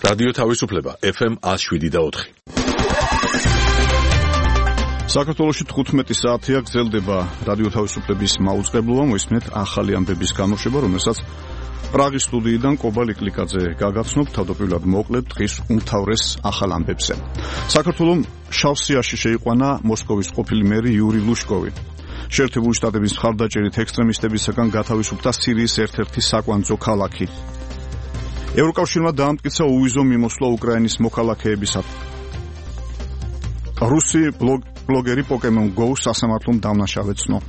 რადიო თავისუფლება FM 107.4. საქართველოში 15 საათია გრძელდება რადიო თავისუფლების მაუწყებლობა, მოისმენთ ახალი ამბების გამოშვება, რომელსაც პრაღის სტუდიიდან კობა ლიკლიკაძე გაგაცნობ, თავდაპირველად მოკლედ დღის უმთავრეს ახალ ამბებზე. საქართველოს შავსიაში შეიყვანა მოსკოვის ყოფილი მერი იური ლუშკოვი. შეერთებული შტატების მხარდაჭერით ექსტრემისტებისაგან გათავისუფლდა სირიის ერთ-ერთი საკვანძო ქალაქი. ევროკავშირმა დაამტკიცა უვიზო მიმოსვლა უკრაინის მოქალაქეებისათვის. რუსი ბლოგერი Pokemon Go სასამართლომ დამნაშავე ცნო.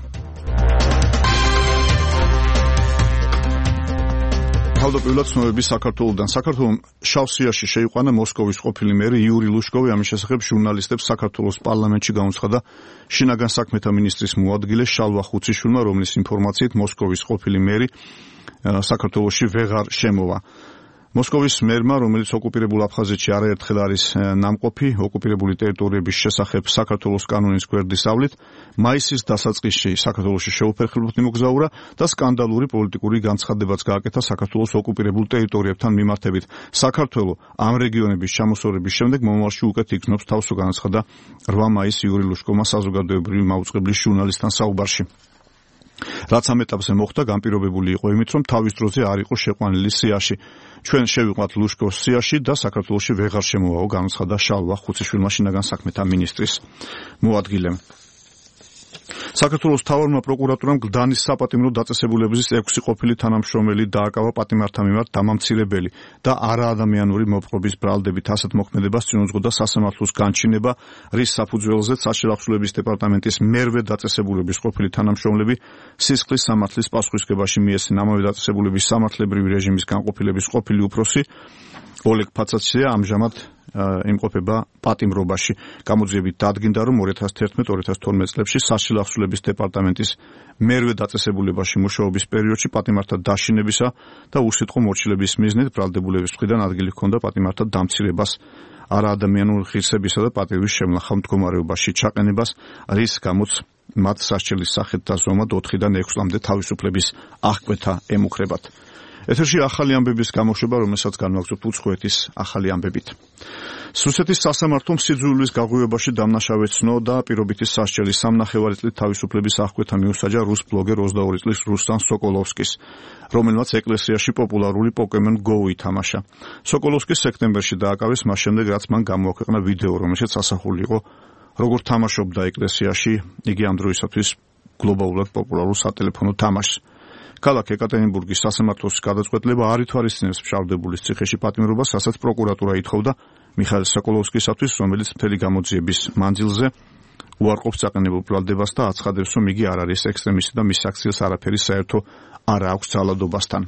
თავდაპირველად ცნობები საქართველოსთან. საქართველოს შავსიაში შეიყვანა მოსკოვის ყოფილი მერი იური ლუშკოვი. ამის შესახებ ჟურნალისტებს საქართველოს პარლამენტში გამოცხადა შინაგან საქმეთა მინისტრის მოადგილე შალვა ხუციშვილმა, რომლის ინფორმაციით მოსკოვის ყოფილი მერი საქართველოში ვეღარ შემოვა. მოსკოვის მერმა, რომელიც ოკუპირებულ აფხაზეთში არაერთხელ არის ნამყოფი ოკუპირებული ტერიტორიების შესახებ საქართველოს კანონის გვერდისავლით, მაისის დასაწყისში საქართველოში შეუფერხებლად იმოგზაურა და სკანდალური პოლიტიკური განცხადებაც გააკეთა საქართველოს ოკუპირებულ ტერიტორიებთან მიმართებით. საქართველო ამ რეგიონების ჩამოსწორების შემდეგ მომავალში უკეთ იგრძნობს თავს, განაცხადა 8 მაისს იური ლუშკოვმა საზოგადოებრივი მაუწყებლის ჟურნალისტთან საუბარში. რაც ამ ეტაპზე მოხდა, განპირობებული იყო იმით, რომ თავის დროზე არ იყო შეყვანილი სიაში. ჩვენ შევიყვანთ ლუშკოს სიაში და საქართველოში ვეღარ შემოვაო, განაცხადა შალვა ხუციშვილმა, შინაგან საქმეთა მინისტრის მოადგილემ. საქართველოს მთავარმა პროკურატურამ გლდანის საპატიმრო დაწესებულების 6 ყოფილი თანამშრომელი დააკავა პატიმართა მიმართ დამამცირებელი და არაადამიანური მოპყრობის ბრალდებით. ასეთ მოქმედებას წინ უძღოდა სასამართლოს განჩინება, რის საფუძველზეც საშერახსოვრების დეპარტამენტის მერვე დაწესებულების ყოფილი თანამშრომლები სისხლის სამართლის პასუხისმგებაში მიესწნენ. ამავე დაწესებულების სამართლებრივი რეჟიმის განყოფილების ყოფილი უფროსი ოლეგ ფაცაცია ამჟამად იმყოფება პატიმრობაში. გამოძიებით დადგინდა, რომ 2011-2012 წლებში საშერახსოვრების დეპარტამენტის მერვე დაწესებულებაში მუშაობის პერიოდში პატიმართა დაშინებისა და უსიტყვო მორჩილების მიზნით ბრალდებულების მხრიდან ადგილი ჰქონდა პატიმართა დამცირებას, არაადამიანური ღირსებისა და პატივის შემნახავ მდგომარეობაში ჩაყენებას, რის გამოც მათ სასჯელის სახით დაზომად 4-დან 6 წლამდე თავისუფლების აღკვეთა ემუქრებათ. ეთერში ახალი ამბების გამოშვება, რომელსაც განვაგრძობთ უცხოეთის ახალი ამბებით. რუსეთის სასამართლომ სიძულვილის გაღვივებაში დამნაშავე ცნო და პირობითი სასჯელის 3.5 წლით თავისუფლების აღკვეთა მიუსაჯა რუს ბლოგერ 22 წლის რუსტან სოკოლოვსკის, რომელმაც ეკლესიაში პოპულარული Pokemon Go ითამაშა. სოკოლოვსკის სექტემბერში დააკავეს მას შემდეგ, რაც მან გამოაქვეყნა ვიდეო, რომელშიც ასახული იყო, როგორ თამაშობდა ეკლესიაში იგი ამ დროისათვის გლობალურად პოპულარულ სატელეფონო თამაშს. ქალაქ ეკატერინბურგის სასამართლოს გადაწყვეტილება არ ითვალისწინებს მშავდებულის ციხეში პატიმრობას, რასაც პროკურატურა ითხოვდა მიხაილ სოკოლოვსკისათვის, რომელიც მთელი გამოძიების მანძილზე უარყოფს წაყენებულ ბრალდებას და აცხადებს, რომ იგი არ არის ექსტრემისტი და მის აქციას არაფერი საერთო არ აქვს ძალადობასთან.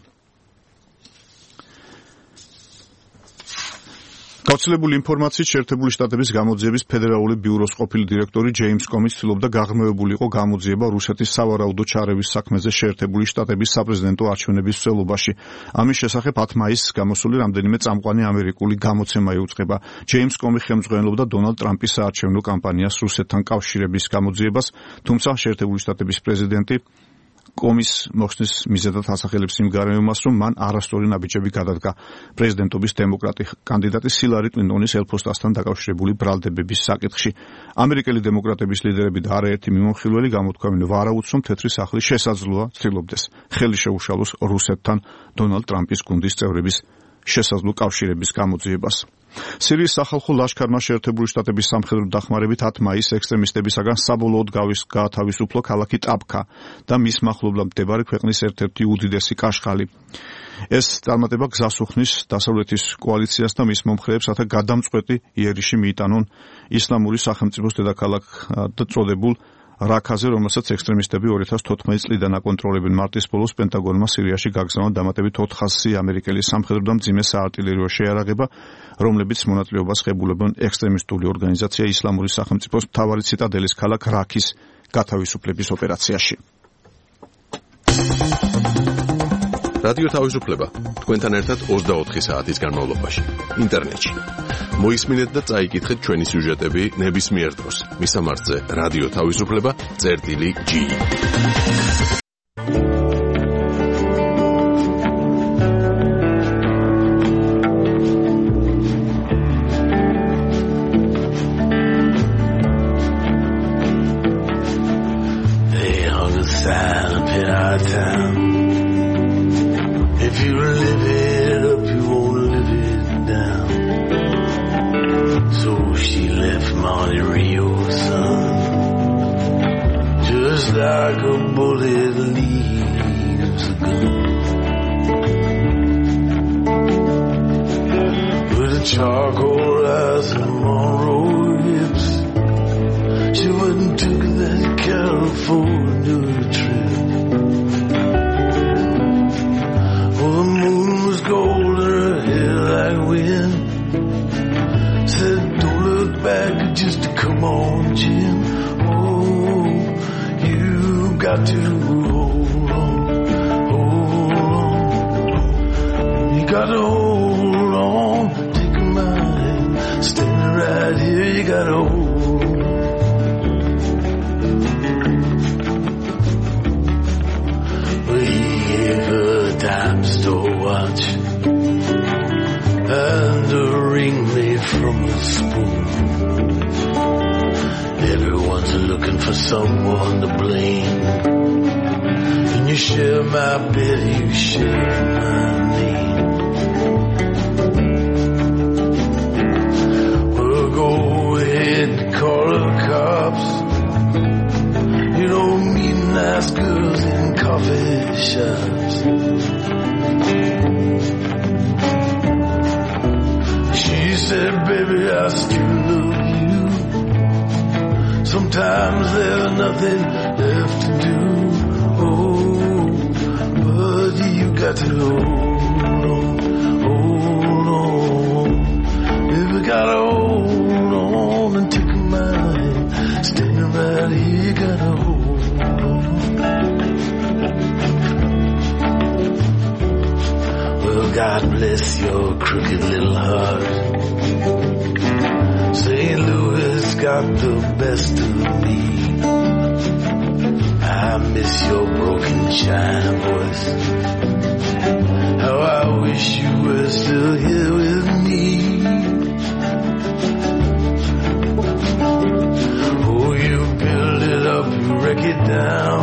გავრცელებული ინფორმაციით შეერთებული შტატების გამოძიების ფედერალური ბიუროს ყოფილი დირექტორი ჯეიმს კომი ცდილობდა გაღრმავებულიყო გამოძიება რუსეთის სავარაუდო ჩარევის საქმეზე შეერთებული შტატების საპრეზიდენტო არჩევნების მსვლელობაში. ამის შესახებ 10 მაისს გამოსული რამდენიმე წამყვანი ამერიკული გამოცემა იუწყება. ჯეიმს კომი ხელმძღვანელობდა დონალდ ტრამპის საარჩევნო კამპანიას რუსეთთან კავშირების გამოძიებას, თუმცა შეერთებული შტატების პრეზიდენტი კომის მოხსნის მიზეზად ასახელებს იმ გარემოს, რომ მან არასწორი ნაბიჯები გადადგა პრეზიდენტობის დემოკრატი კანდიდატი ჰილარი კლინტონის ელფოსტასთან დაკავშირებული ბრალდებების საკითხში. ამერიკელი დემოკრატების ლიდერები და არაერთი მიმოხილველი გამოთქვამენ ვარაუდს, რომ თეთრი სახლი შესაძლოა ცდილობდეს ხელი შეუშალოს რუსეთთან დონალდ ტრამპის გუნდის წევრების შესაძლო კავშირების გამოძიებას. სირიის სახალხო ლაშქარმა შეერთებული შტატების სამხედრო დახმარებით 10 მაისს ექსტრემისტებისაგან საბოლოოდ გაათავისუფლო ქალაქი ტაბქა და მის მახლობლად მდებარე ქვეყნის ერთ-ერთი უდიდესი კაშხალი. ეს წარმატება გზას უხსნის დასავლეთის კოალიციას და მის მომხრეებს, რათა გადამწყვეტი იერიში მიიტანონ ისლამური სახელმწიფოს დედაქალაქად წოდებულ რაქაზე, რომელსაც ექსტრემისტები 2014 წლიდან აკონტროლებენ. მარტის ბოლოს პენტაგონმა სირიაში გაგზავნა დამატებით 400 ამერიკელი სამხედრო და მძიმე საარტილერიო შეიარაღება, რომლებიც მონაწილეობას ღებულებენ ექსტრემისტული ორგანიზაცია ისლამური სახელმწიფოს მთავარი ციტადელის ქალაქ რაქის გათავისუფლების ოპერაციაში. რადიო თავისუფლება თქვენთან ერთად 24 საათის განმავლობაში ინტერნეტში. მოისმინეთ და წაიკითხეთ ჩვენი სიუჟეტები ნებისმიერ დროს. მისამართზე რადიო თავისუფლება.g. a sign up in our town. If you live it up, you won't live it down. So she left Monte Rio, son, just like a bullet leaves a gun. With a charcoal eyes and Monroe hips, she went and took that California trip. Oh, the moon was gold and her hair like wind. Said, don't look back, just come on, Jim. Oh, you got to hold on, hold on. You got to hold on, take a mind, standing right here, you got to hold on. Dime store watch and a ring made from a spoon. Everyone's looking for someone to blame. And you share my bed, you share my name. Well, go ahead and call the cops. You don't meet nice girls in coffee shops. She said, baby, I still love you. Sometimes there's nothing left to do. Oh, but you got to hold on. Baby, gotta hold on and take a mind. Standing right here, you gotta hold on. Well, God bless your crooked little heart. St. Louis got the best of me. I miss your broken China voice. How I wish you were still here with me. Oh, you build it up, you wreck it down.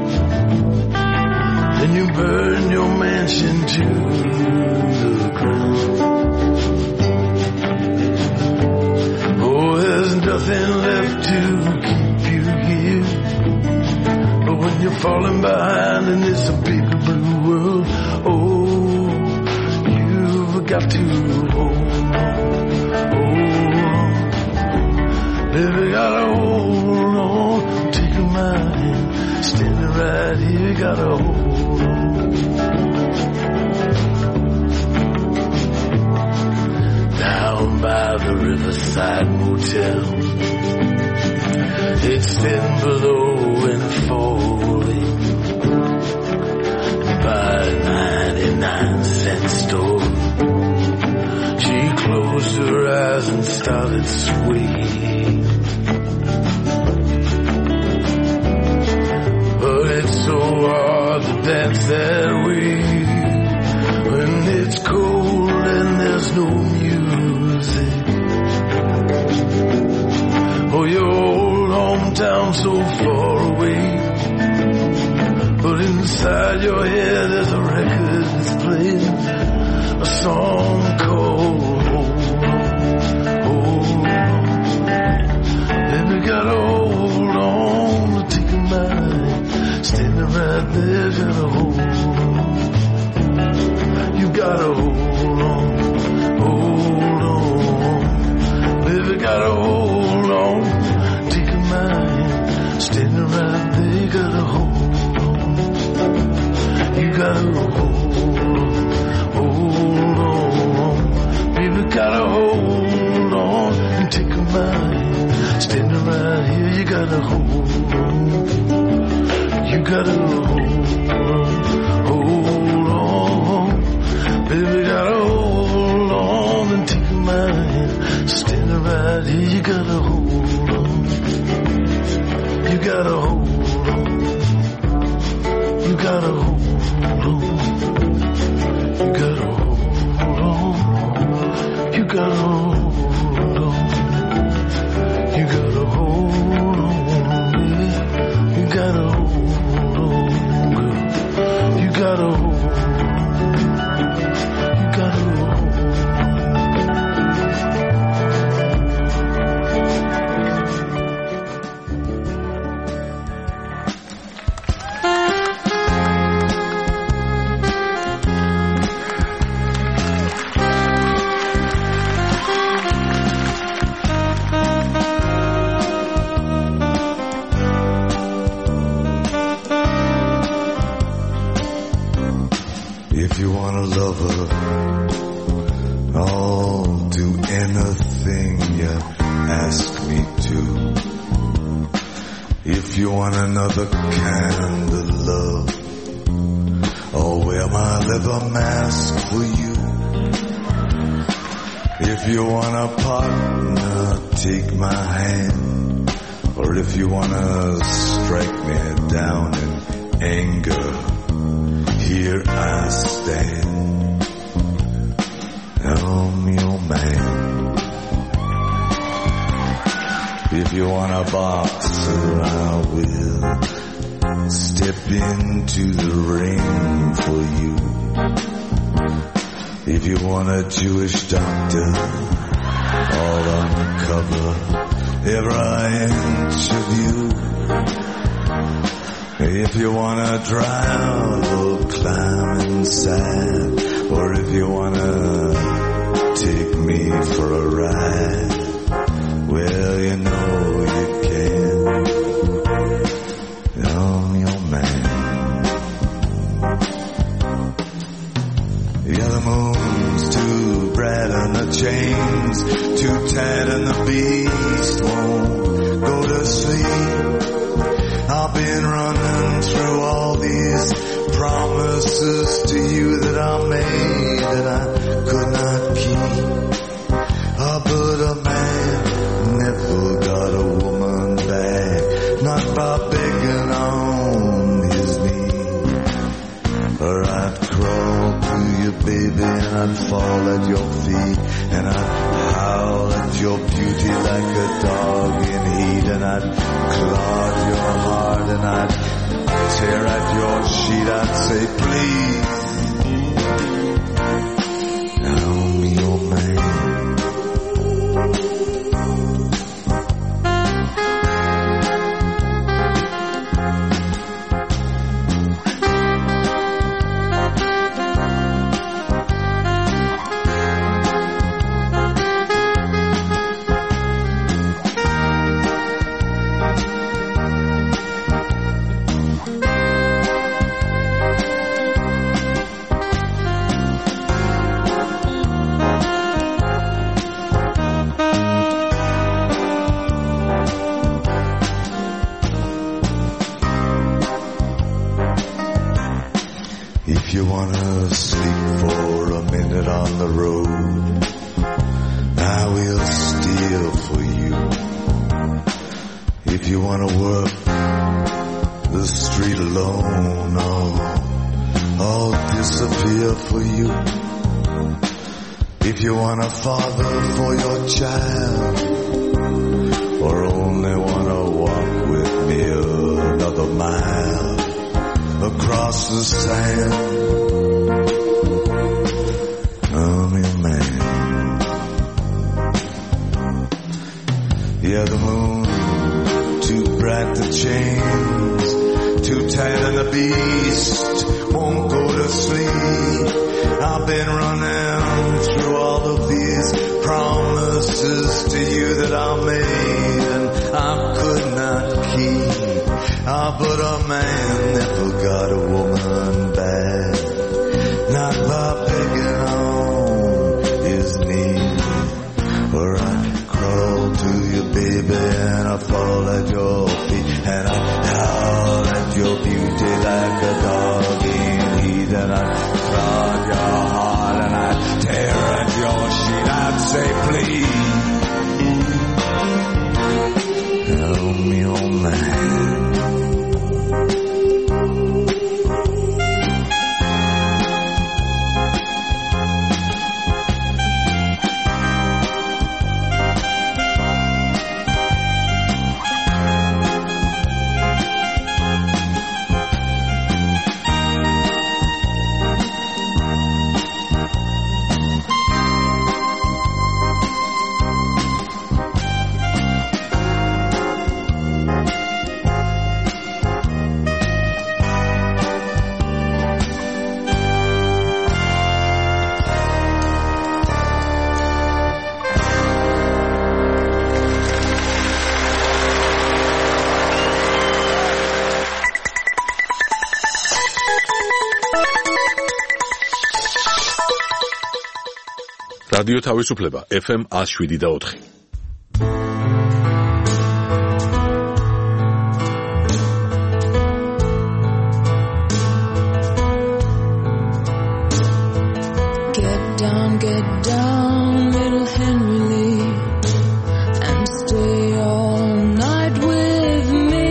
Then you burn your mansion to the ground. Oh, there's nothing left to keep you here. But when you're falling behind in this big blue world, oh, you've got to hold on. Baby, gotta hold on. Take a mind, standing right here, gotta hold on. Down by the Riverside Motel, it's thin below and falling. By a 99-cent store, she closed her eyes and started swaying. But it's so hard to dance that way when it's cold and there's no music. Oh, your old hometown so far away, but inside your head there's a record that's playing a song called Hold On. Baby, gotta hold on, take a mind, standing right there, gotta hold on. You gotta hold on, baby, gotta hold on, take a mind, standing right there, gotta hold on. You gotta hold on, baby, gotta hold on, and take a mind, standing right here, you gotta hold on. You gotta hold on, baby, gotta hold on and take a mind, standing right here, you gotta hold on. You gotta hold on, you gotta hold on, you gotta hold on, you gotta hold on, you gotta hold on, baby, you gotta hold on. you want a lover, I'll do anything you ask me to. If you want another kind of love, I'll wear my leather mask for you. If you want a partner, take my hand. Or if you want to strike me down in anger, here I stand. I'm your man. If you want a boxer, I will step into the ring for you. If you want a Jewish doctor, I'll uncover every inch of you. If you want to drive or climb inside, or if you want to take me for a ride, well, you know you can. I'm your man. Yeah, the moon's too bright and the chains too tight and the beast won't go to sleep. I've been running through all these promises to you that I made that I could not keep. But a man never got a woman back, not by begging on his knees. Or I'd crawl to you, baby, and I'd fall at your feet, and I'd howl at your beauty like a dog in heat, and I'd claw at your heart, and I'd tear at your sheet. I'd say, please, I'm your man. If you wanna sleep for a minute on the road, I will steal for you. If you wanna work the street alone, I'll disappear for you. If you want a father for your child, or only wanna walk with me another mile across the sand, I'm your man. Yeah, the moon too bright, the chains too tight, and the beast won't go to sleep. I've been running through all of these promises to you that I made and I could not keep. But a man never got a woman back, not by begging on his knees. Or I crawl to you, baby, and I fall at your feet, and I howl at your beauty like a dog in heat, and I claw at your heart, and I tear at your sheet. I'd say, please, help me, oh man. რადიო თავისუფლება FM 107.4. Get down, little Henry Lee, and stay all night with me.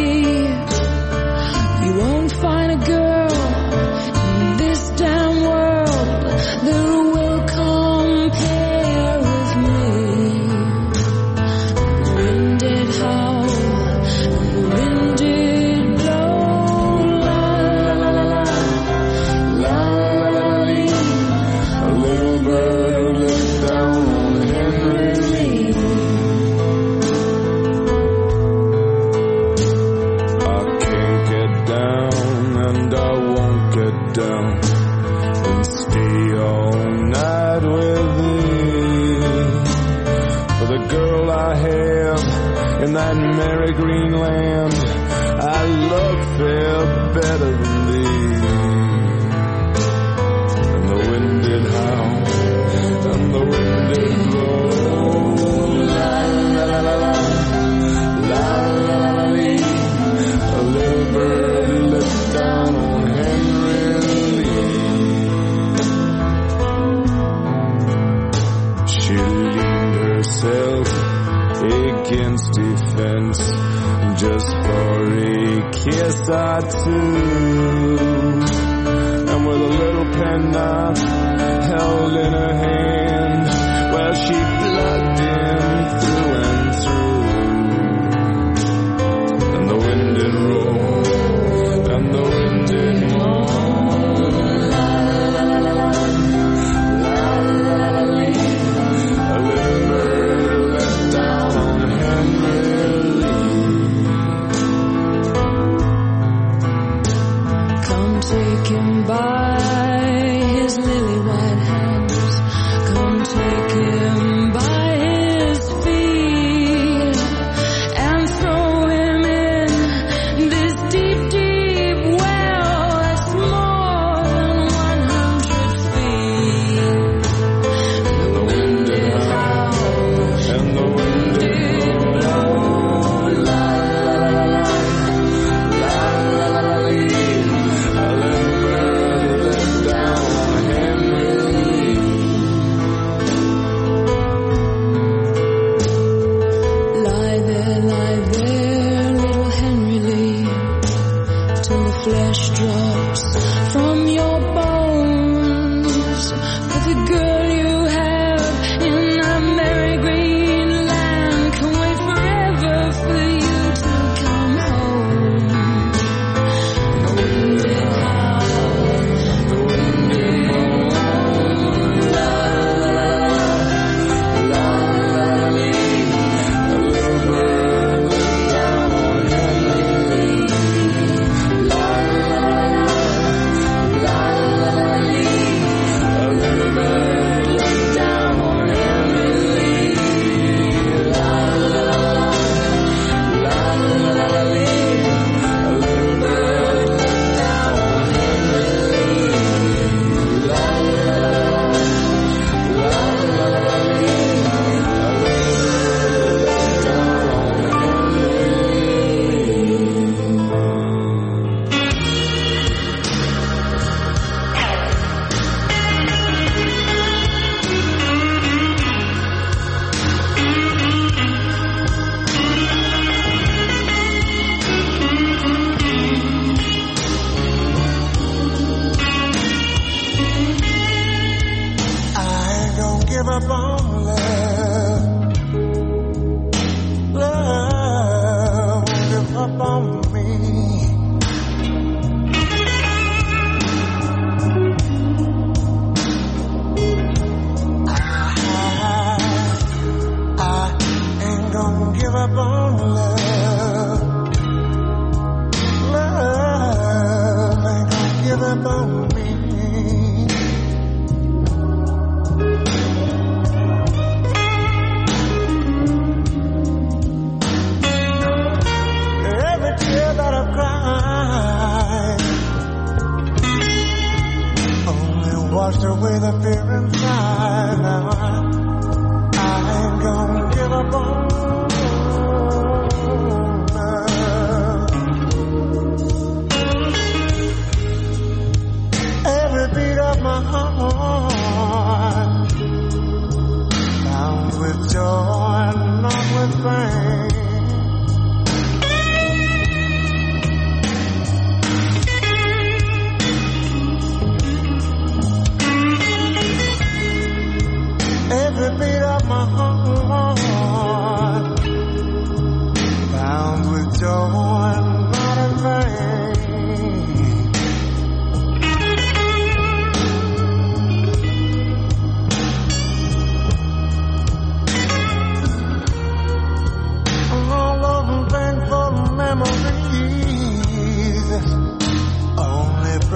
You won't find a girl in this damn world that will compare with me. The wind did howl, and the wind did blow, la la la la la, la la la la. A little bird looked down on Henry Lee. I can't get down and I won't get down and stay all night with thee. For the girl I have in that merry green land, I love fair better than thee. And the wind did howl and the wind did blow, la la la la la, la la la lee. A little bird looked down on Henry Lee. She leaned herself against the fence just for a kiss or two, and with a little penknife held in her hand, well, she plugged him through and through. And the wind did roll, and the wind did moan, la la la la la, la la la la. A little bird let down on Henry Lee. Come take him by his lily white hands. Come take him by his feet and throw him in this deep, deep well that's more than 100 feet. And the wind did howl and the wind did blow, la la la la la, la la la la. A little bird let down on Henry Lee. Lie there, little Henry Lee, till the flesh drops from your bones. But the girl you have in that merry green land can wait forever for you to come home. The wind did howl, the wind did moan, la la la la, la la la. A little bird looked down on Henry Lee, la la la la, la la la. A little bird looked down on Henry Lee, la la la la, la la la. A little bird looked down on Henry Lee, la la la la, la la la. I ain't gonna give up on love. Love won't give up on me. I ain't gonna give up on love. Love ain't gonna give up on me. Every tear that I've cried washed away the fear inside. Now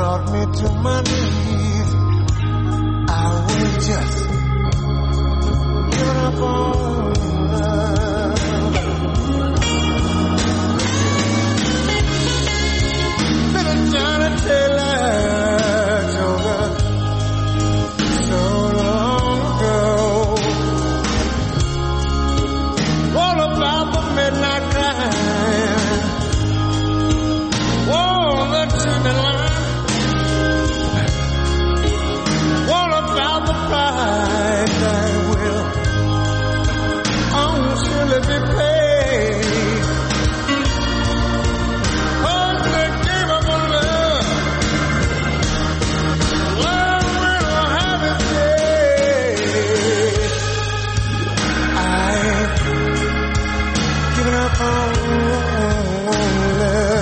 brought me to my knees. I was just giving up on love. Little Johnny Taylor told us so long ago all about the midnight time. Oh, the tender line. All about the price that will surely be paid. Oh, they gave up on love. Love will have its day. I ain't giving up on love.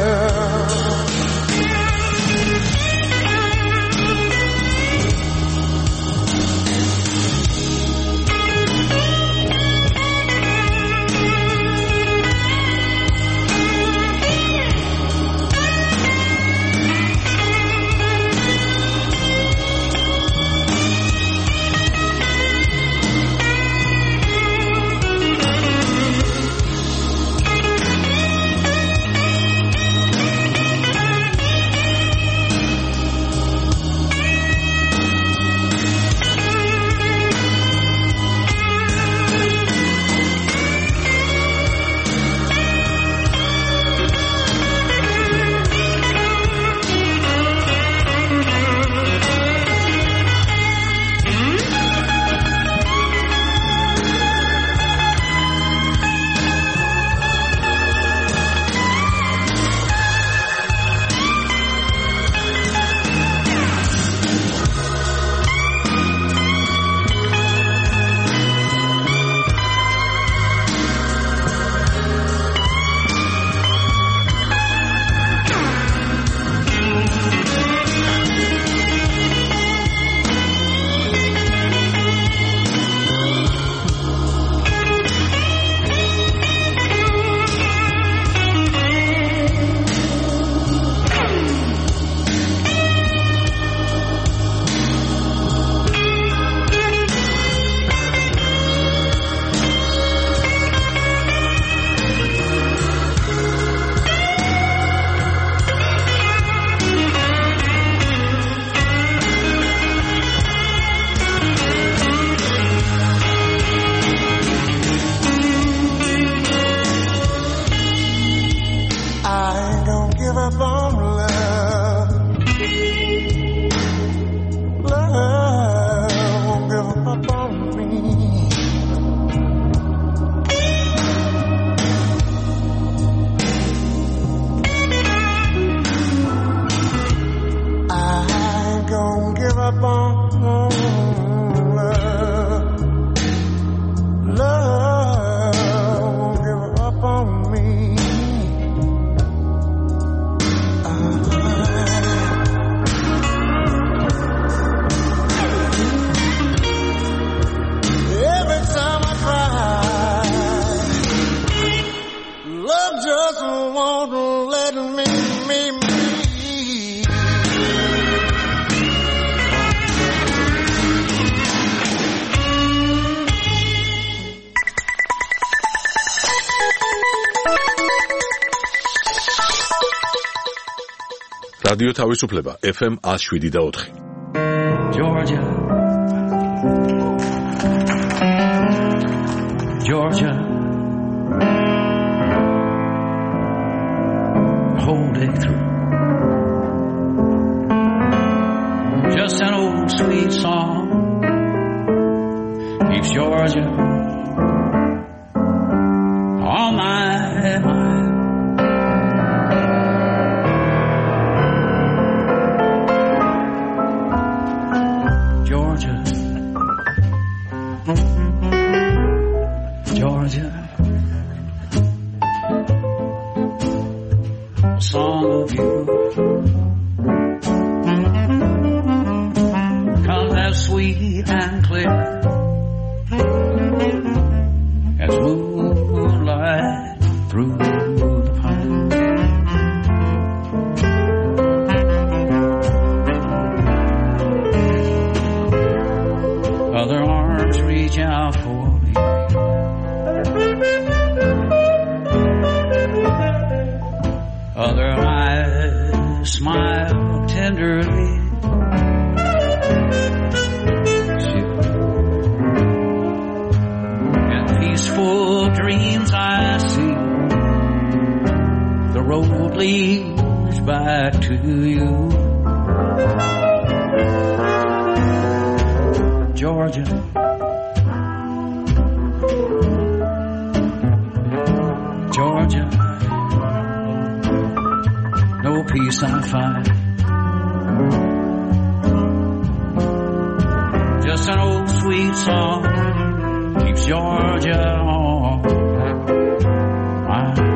რადიო თავისუფლება FM 107.4 Georgia Georgia hold it through just an old sweet song keeps Georgia on my mind. Georgia, Georgia, a song of you comes as sweet and clear smile for you. Other eyes smile tenderly. In peaceful dreams I see the road leads back to you. Georgia, Georgia, no peace I find. Just an old sweet song keeps Georgia on my mind.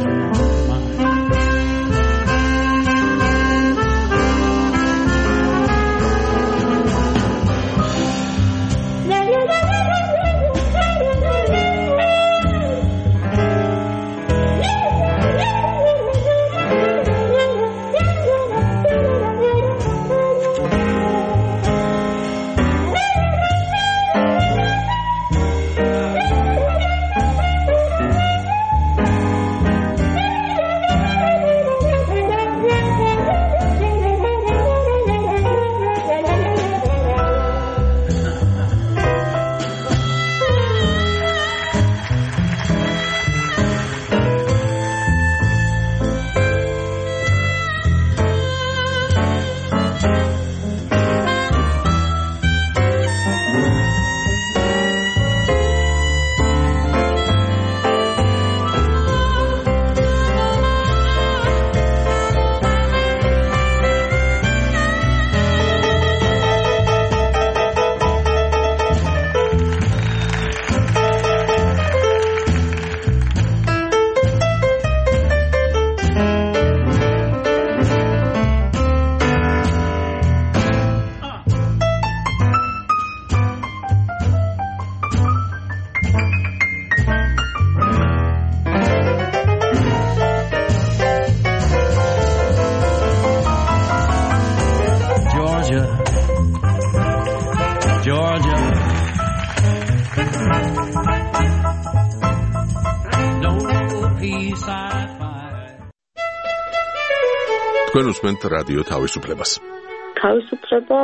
თქვენ უსმენთ რადიო თავისუფლებას. თავისუფლება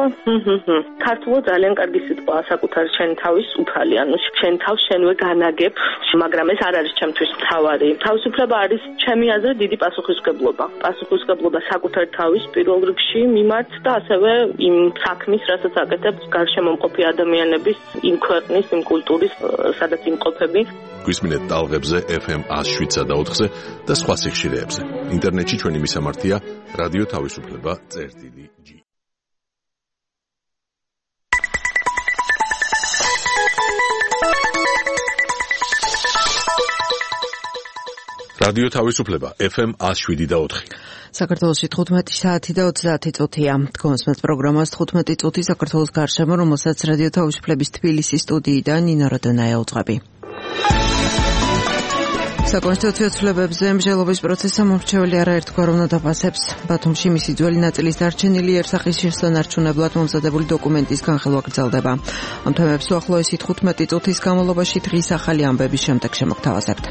ქართულად ძალიან კარგი სიტყვაა საკუთარ შენ თავის უფალი, ანუ შენ თავს შენვე განაგებ, მაგრამ ეს არ არის ჩემთვის მთავარი. თავისუფლება არის ჩემი აზრით დიდი პასუხისმგებლობა. პასუხისმგებლობა საკუთარ თავის პირველ რიგში მიმართ და ასევე იმ საქმის, რასაც აკეთებს გარშემომყოფი ადამიანების, იმ ქვეყნის, იმ კულტურის, სადაც იმყოფები. გვისმინეთ ტალღებზე FM 107.4-ზე და სხვა სიხშირეებზე. ინტერნეტში ჩვენი მისამართია რადიო თავისუფლება.g. რადიო თავისუფლება FM 107.4. საქართველოში 15 საათი და 30 წუთია. თქვენს პროგრამას 15 წუთი საქართველოს გარშემო, რომელსაც რადიო თავისუფლების თბილისის სტუდიიდან ნინო როდონაია უძღვები. საკონსტიტუციო ცვლილებებზე მსჯელობის პროცესს მომრჩეველი არაერთგვაროვნ დაფასებს. ბათუმში მისი ძველი ნაწილის დარჩენილი ერსახის შესანარჩუნებლად მომზადებული დოკუმენტის განხილვა გრძელდება. ამ თემებს უახლოესი 15 წუთის განმავლობაში დღის ახალი ამბების შემდეგ შემოგთავაზებთ.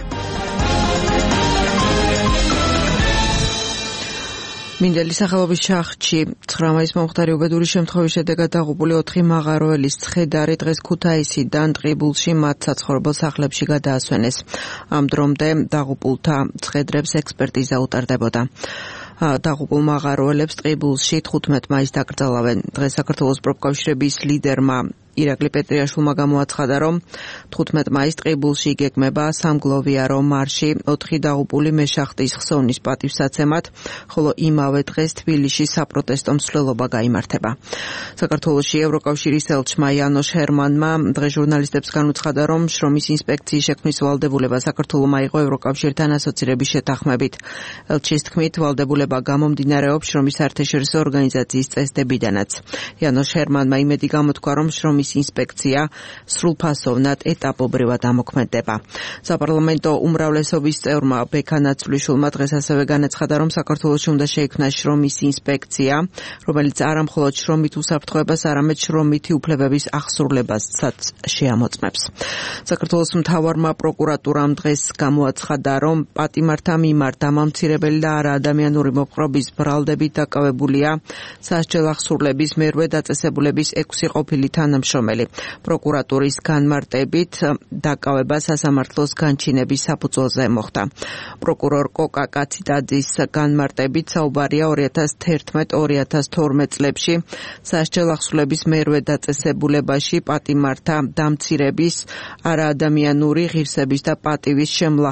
მინდელის სახელობის შახტში 9 მაისს მომხდარი უბედური შემთხვევის შედეგად დაღუპული 4 მაღაროელის ცხედარი დღეს ქუთაისიდან ტყიბულში მათ საცხოვრებელ სახლებში გადაასვენეს. ამ დრომდე დაღუპულთა ცხედრებს ექსპერტიზა უტარდებოდა. დაღუპულ მაღაროელებს ტყიბულში 15 მაისს დაკრძალავენ. დღეს საქართველოს პროფკავშირების ლიდერმა ირაკლი პეტრიაშვილმა გამოაცხადა, რომ 15 მაისს ტყიბულში იგეგმება სამგლოვიარო მარში 4 დაღუპული მეშახტის ხსოვნის პატივსაცემად, ხოლო იმავე დღეს თბილისში საპროტესტო მსვლელობა გაიმართება. საქართველოში ევროკავშირის ელჩმა იანოშ ჰერმანმა დღეს ჟურნალისტებს განუცხადა, რომ შრომის ინსპექციის შექმნის ვალდებულება საქართველოს აიღო ევროკავშირთან ასოცირების შეთანხმებით. ელჩის თქმით, ვალდებულება გამომდინარეობს შრომის საერთაშორისო ორგანიზაციის წესდებიდანაც. იანოშ ჰერმანმა იმედი გამოთქვა, რომ შრომის შრომის ინსპექცია სრულფასოვნად ეტაპობრივად ამოქმედება. საპარლამენტო უმრავლესობის წევრმა ბექა ნაცვლიშვილმა დღეს ასევე განაცხადა, რომ საქართველოში უნდა შეიქმნას შრომის ინსპექცია, რომელიც არა მხოლოდ შრომით უსაფრთხოებას, არამედ შრომითი უფლებების აღსრულებასაც შეამოწმებს. საქართველოს მთავარმა პროკურატურამ დღეს გამოაცხადა, რომ პატიმართა მიმართ დამამცირებელი და არაადამიანური მოპყრობის ბრალდებით დაკავებულია სასჯელ აღსრულების მერვე დაწესებულების 6 ყოფილი თანამშრომელი. პროკურატურის განმარტებით დაკავება სასამართლოს განჩინების საფუძველზე მოხდა. პროკურორ კოკა კაციტაძის განმარტებით საუბარია 2011-2012 წლებში სასჯელ აღსრულების მერვე დაწესებულებაში პატიმართა დამცირების, არაადამიანური ღირსების და პატივის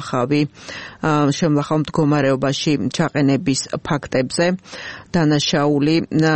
შემლახავ მდგომარეობაში ჩაყენების ფაქტებზე. დანაშაული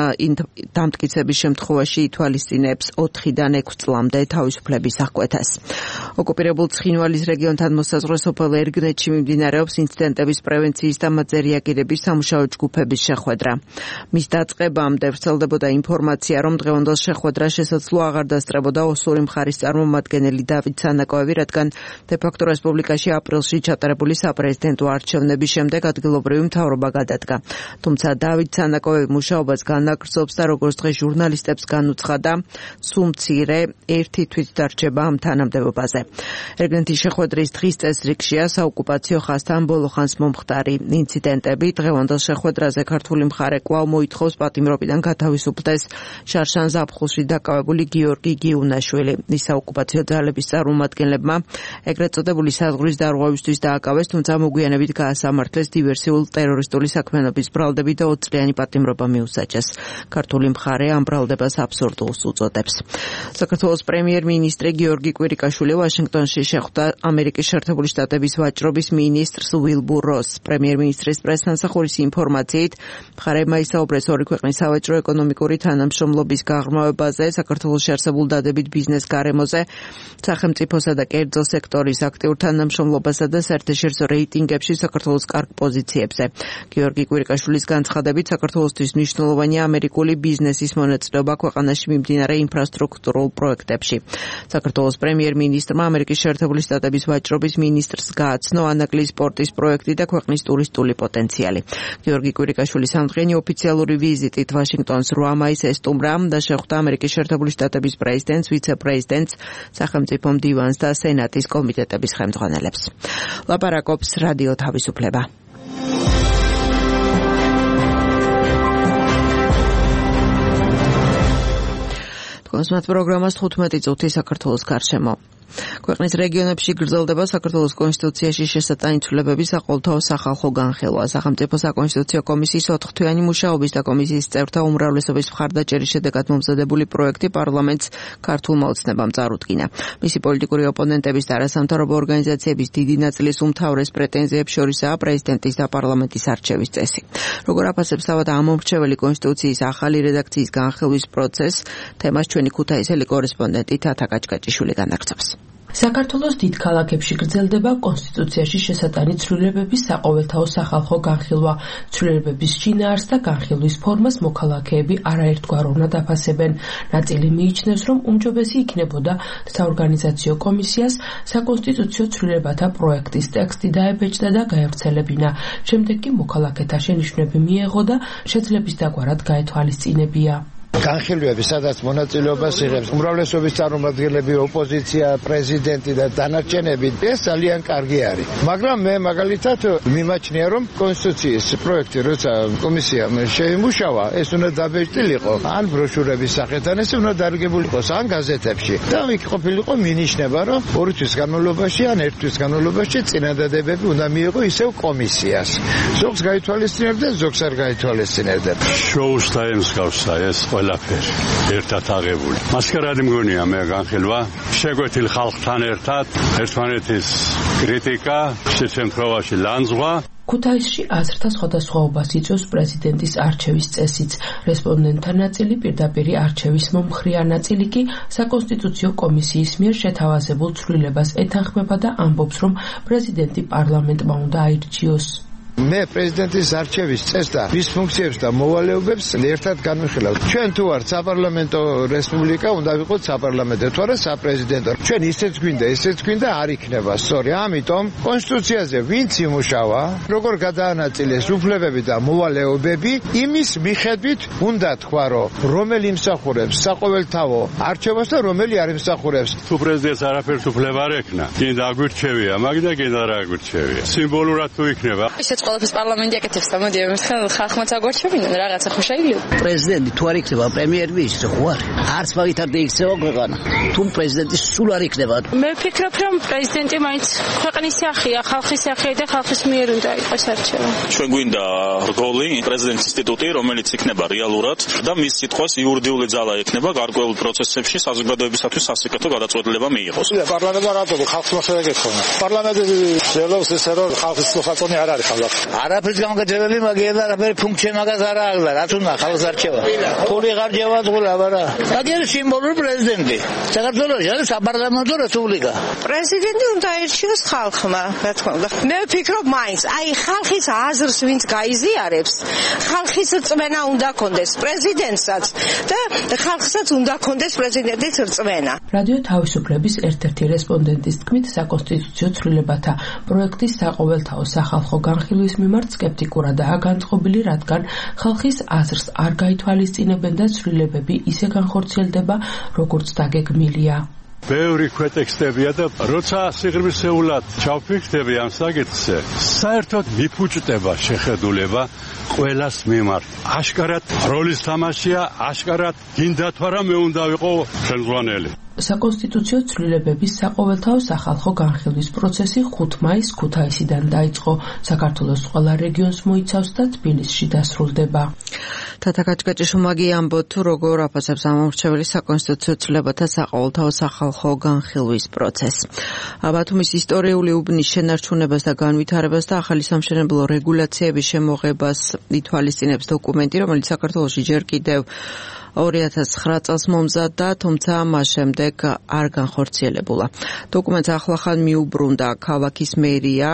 დამტკიცების შემთხვევაში ითვალისწინებს 4-დან 6 წლამდე თავისუფლების აღკვეთას. ოკუპირებულ ცხინვალის რეგიონთან მოსაზღვრე სოფელ ერგნეთში მიმდინარეობს ინციდენტების პრევენციის და მათზე რეაგირების სამუშაო ჯგუფების შეხვედრა. მის დაწყებამდე ვრცელდებოდა ინფორმაცია, რომ დღევანდელ შეხვედრას შესაძლოა აღარ დასწრებოდა ოსური მხარის წარმომადგენელი დავით სანაკოევი, რადგან დე-ფაქტო რესპუბლიკაში აპრილში ჩატარებული საპრეზიდენტო არჩევნების შემდეგ ადგილობრივი მთავრობა გადადგა. თუმცა დავით სანაკოევი მუშაობას განაგრძობს და როგორც დღეს ჟურნალისტებს განუცხადა, სულ მცირე ერთი თვითდარჩება ამ თანამდებობაზე. ერგნეთის შეხვედრის დღის წესრიგშია საოკუპაციო ხაზთან ბოლო ხანს მომხდარი ინციდენტები. დღევანდელ შეხვედრაზე ქართული მხარე კვლავ მოითხოვს პატიმრობიდან გათავისუფლდეს შარშან ზაფხულში დაკავებული გიორგი გიუნაშვილი. ის საოკუპაციო ძალების წარმომადგენლებმა ეგრეთ წოდებული საზღვრის დარღვევისთვის დააკავეს, თუმცა მოგვიანებით გაასამართლეს დივერსიულ ტერორისტული საქმიანობის ბრალდებით და 20 წლიანი პატიმრობა მიუსაჯეს. ქართული მხარე ამ ბრალდებას აბსურდულს უწოდებს. საქართველოს პრემიერ-მინისტრი გიორგი კვირიკაშვილი ვაშინგტონში შეხვდა ამერიკის შეერთებული შტატების ვაჭრობის მინისტრს უილბურ როსს. პრემიერ-მინისტრის პრესსამსახურის ინფორმაციით, მხარეებმა ისაუბრეს ორი ქვეყნის სავაჭრო-ეკონომიკური თანამშრომლობის გაღრმავებაზე, საქართველოში არსებულ დადებით ბიზნეს გარემოზე, სახელმწიფოსა და კერძო სექტორის აქტიურ თანამშრომლობასა და საერთაშორისო რეიტინგებში საქართველოს კარგ პოზიციებზე. გიორგი კვირიკაშვილის განცხადებით, საქართველოსთვის მნიშვნელოვანია ამერიკული ბიზნესის მონაწილეობა ქვეყანაში მიმდინარე ინფრასტრუქტურულ პროექტებში. საქართველოს პრემიერ-მინისტრმა ამერიკის შეერთებული შტატების ვაჭრობის მინისტრს გააცნო ანაკლის სპორტის პროექტი და ქვეყნის ტურისტული პოტენციალი. გიორგი კვირიკაშვილის ამდღიანი ოფიციალური ვიზიტით ვაშინგტონს 8 მაისს ესტუმრა და შეხვდა ამერიკის შეერთებული შტატების პრეზიდენტს, ვიცე-პრეზიდენტს, სახელმწიფო მდივანს და სენატის კომიტეტების ხელმძღვანელებს. ლაპარაკობს რადიო თავისუფლება. კონსმათ პროგრამას 15 წუთი საქართველოს გარშემო. ქვეყნის რეგიონებში გრძელდება საქართველოს კონსტიტუციაში შესატანი ცვლილებების საყოველთაო სახალხო განხილვა. სახელმწიფო საკონსტიტუციო კომისიის 4-თვიანი მუშაობის და კომისიის წევრთა უმრავლესობის მხარდაჭერის შედეგად მომზადებული პროექტი პარლამენტს ქართულმა ოცნებამ წარუდგინა. მისი პოლიტიკური ოპონენტების და არასამთავრობო ორგანიზაციების დიდი ნაწილის უმთავრეს პრეტენზიებს შორისაა პრეზიდენტის და პარლამენტის არჩევის წესი. როგორ აფასებს თავად ამომრჩეველი კონსტიტუციის ახალი რედაქციის განხილვის პროცესს, თემას ჩვენი ქუთაისელი კორესპონდენტი თათა კაჭკაჭიშვილი განაგრძობს. საქართველოს დიდ ქალაქებში გრძელდება კონსტიტუციაში შესატანი ცვლილებების საყოველთაო სახალხო განხილვა. ცვლილებების შინაარსს და განხილვის ფორმას მოქალაქეები არაერთგვაროვნად აფასებენ. ნაწილი მიიჩნევს, რომ უმჯობესი იქნებოდა საორგანიზაციო კომისიას საკონსტიტუციო ცვლილებათა პროექტის ტექსტი დაებეჭდა და გაევრცელებინა. შემდეგ კი მოქალაქეთა შენიშვნები მიეღო და შეძლების დაგვარად გაეთვალისწინებია. განხილვები, სადაც მონაწილეობას იღებს უმრავლესობის წარმომადგენლები, ოპოზიცია, პრეზიდენტი და დანარჩენები, ეს ძალიან კარგი არის. მაგრამ მე მაგალითად მიმაჩნია, რომ კონსტიტუციის პროექტი, როცა კომისიამ შეიმუშავა, ეს უნდა დაბეჭდილიყო ან ბროშურების სახით, ან ეს უნდა დარგებულიყო ან გაზეთებში. და იქ ყოფილიყო მინიშნება, რომ 2 თვის განმავლობაში ან 1 თვის განმავლობაში წინადადებები უნდა მიიღო ისევ კომისიას. ზოგს გაითვალისწინებდა, ზოგს არ გაითვალისწინებდა. შოუს დაემსგავსა ეს ყველაფერი ერთად აღებული. მასკარადი მგონია მე განხილვა, შეგვეთილ ხალხთან ერთად ერთმანეთის კრიტიკა, შემთხვევაში ლანძღვა. ქუთაისში აზრთა სხვადასხვაობას იწვევს პრეზიდენტის არჩევის წესიც. რესპონდენტთა ნაწილი პირდაპირ არჩევის მომხრია, ნაწილი კი საკონსტიტუციო კომისიის მიერ შეთავაზებულ ცვლილებას ეთანხმება და ამბობს, რომ პრეზიდენტი პარლამენტმა უნდა აირჩიოს. მე პრეზიდენტის არჩევის წესს და მის ფუნქციებს და მოვალეობებს ერთად განვიხილავთ. ჩვენ თუ ვართ საპარლამენტო რესპუბლიკა, უნდა ვიყოთ საპარლამენტო, თუ არა საპრეზიდენტო. ჩვენ ისეც გვინდა, არ იქნება სწორი. ამიტომ კონსტიტუციაზე ვინც იმუშავა, როგორ გადაანაწილეს უფლებები და მოვალეობები, იმის მიხედვით უნდა თქვა, რომ რომელი იმსახურებს საყოველთაო არჩევას და რომელი არ იმსახურებს. თუ პრეზიდენტს არაფერს უფლება არ ექნა, კიდე აგვირჩევია, მაგდა კიდე არ აგვირჩევია. სიმბოლურად თუ იქნება. ისეც ყველაფერს პარლამენტი აკეთებს და მოდი ამის ხალხმაც აგვარჩევინა რაღაცა ხო შეიძლება. პრეზიდენტი თუ არ იქნება პრემიერ-მინისტრი ხო არის? არც მაგითარ იქცევა ქვეყანა. თუ პრეზიდენტი სულ არ იქნება. მე ვფიქრობ, რომ პრეზიდენტი მაინც ქვეყნის სახეა, ხალხის სახეა და ხალხის მიერ უნდა იყოს არჩევა. ჩვენ გვინდა რგოლი, პრეზიდენტის ინსტიტუტი, რომელიც იქნება რეალურად და მის სიტყვას იურიდიული ძალა ექნება გარკვეულ პროცესებში საზოგადოებისათვის სასიკეთო გადაწყვეტილება მიიღოს. პარლამენტმა რატო ხალხს მოსაგეთხოვნა? პარლამენტი ძლებს ისე რომ ხალხის მოსაწონი არ არის ხალხს. არაფერს გამგეძებელი მაგიერ და არაფერი ფუნქცია მაგას არ აღლა, რაც უნდა ხალხს არჩევა. თული გარჩევა ძღულა, არა. მაგერ სიმბოლური პრეზიდენტი. საქართველოს არის საპარლამენტო რესპუბლიკა. პრეზიდენტი უნდა ერჩიოს ხალხმა, რა თქმა უნდა. მე ვფიქრობ მაინც, აი ხალხის აზრს ვინც გაიზიარებს, ხალხის რწმენა უნდა კონდეს პრეზიდენტსაც და ხალხსაც უნდა კონდეს პრეზიდენტის რწმენა. რადიო თავისუფლების ერთ-ერთი რესპონდენტის თქმით, საკონსტიტუციო ცვლილებათა პროექტის საყოველთაო სახალხო განხილვის მიმართ სკეპტიკურადაა განწყობილი, რადგან ხალხის აზრს არ გაითვალისწინებენ და ცვლილებები ისე განხორციელდება, როგორც დაგეგმილია. ბევრი ქვეტექსტებია და როცა სიღრმისეულად ჩავფიქრდები ამ საკითხზე, საერთოდ მიფუჭდება შეხედულება ყველას მიმართ. აშკარად როლის თამაშია, აშკარად გინდა თუ არა მე უნდა ვიყო ხელმძღვანელი. საკონსტიტუციო ცვლილებების საყოველთაო სახალხო განხილვის პროცესი 5 მაისს ქუთაისიდან დაიწყო. საქართველოს ყველა რეგიონს მოიცავს და თბილისში დასრულდება. თათაკაჭკაჭიშუმაგი ამბობთ, თუ როგორ აფასებს ამომრჩეველი საკონსტიტუციო ცვლილებათა საყოველთაო სახალხო განხილვის პროცესს. ბათუმის ისტორიული უბნის შენარჩუნებას და განვითარებას და ახალი სამშენებლო რეგულაციების შემოღებას ითვალისწინებს დოკუმენტი, რომელიც საქართველოში ჯერ კიდევ 2009 წელს მომზადდა, თუმცა მას შემდეგ არ განხორციელებულა. დოკუმენტს ახლახან მიუბრუნდა ქალაქის მერია